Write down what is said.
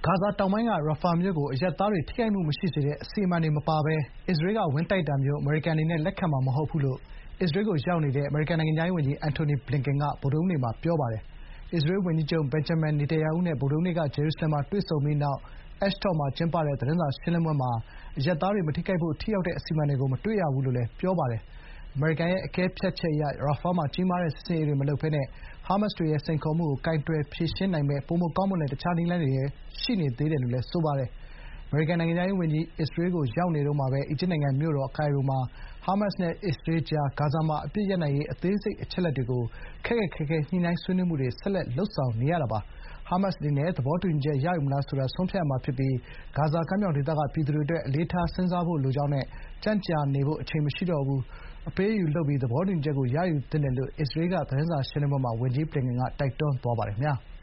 ဂါဇာတောင်ပိုင်းက ရာဖာမြို့ကို အရပ်သားတွေ ထိခိုက်မှုမရှိစေတဲ့ အစီအမံတွေမပါဘဲ အစ္စရေးက ဝင်တိုက်တာမျိုး အမေရိကန်အနေနဲ့ လက်ခံမှာမဟုတ်ဘူးလို့ အစ္စရေးကိုရောက်နေတဲ့ အမေရိကန်နိုင်ငံခြားရေးဝန်ကြီး Antony Blinken က ဗုဒ္ဓဟူးနေ့မှာ ပြောပါတယ်။ အစ္စရေးဝန်ကြီးချုပ် Benjamin Netanyahu နဲ့ ဗုဒ္ဓဟူးနေ့က ဂျေရုဆလင်မှာတွေ့ဆုံပြီးနောက် Ashdod မှာကျင်းပတဲ့ သတင်းစာရှင်းလင်းပွဲမှာ အရပ်သားတွေမထိခိုက်ဖို့ ထိရောက်တဲ့အစီအမံတွေကို မတွေ့ရဘူးလို့လည်း ပြောပါတယ်။ အမေရိကန်ရဲ့အကဲဖြတ်ချက်အရ ရာဖာမှာ ကြီးမားတဲ့စစ်ဆင်ရေးတွေမလုပ်ဘဲ ဟာမတ်စ်တွေရဲ့စိန်ခေါ်မှုကို ကိုင်တွယ်ဖြေရှင်းနိုင်မယ့် ပိုမိုကောင်းမွန်တဲ့ တခြားနည်းလမ်းတွေလည်း ရှိနေသေးတယ်လို့လည်း ဆိုပါတယ်။ အမေရိကန်နိုင်ငံခြားရေးဝန်ကြီး အစ္စရေးကိုရောက်နေတုန်းမှာပဲ အီဂျစ်နိုင်ငံမြို့တော် ကိုင်ရိုမှာ ဟာမတ်စ်နဲ့အစ္စရေးကြား ဂါဇာမှာအပစ်ရပ်နိုင်ရေး အသေးစိတ်အချက်အလက်တွေကို ခက်ခက်ခဲခဲ ညှိနှိုင်းဆွေးနွေးမှုတွေ ဆက်လက်လုပ်ဆောင်နေရတာပါ။ ဟာမတ်စ်အနေနဲ့ သဘောတူညီချက်ရယူမလားဆိုတာ ဆုံးဖြတ်ရမှာဖြစ်ပြီး ဂါဇာကမ်းမြောင်ဒေသကပြည်သူတွေအတွက် အလေးထားစဉ်းစားဖို့လိုကြောင်းနဲ့ ကြန့်ကြာနေဖို့ အချိန်မရှိတော့ဘူး၊ အပေးအယူလုပ်ပြီး သဘောတူညီချက်ကို ရယူသင့်တယ်လို့ အစ္စရေးက သတင်းစာရှင်းလင်းပွဲမှာ ဝန်ကြီးဘလင်ကန်က တိုက်တွန်းသွားပါတယ်ခင်ဗျာ။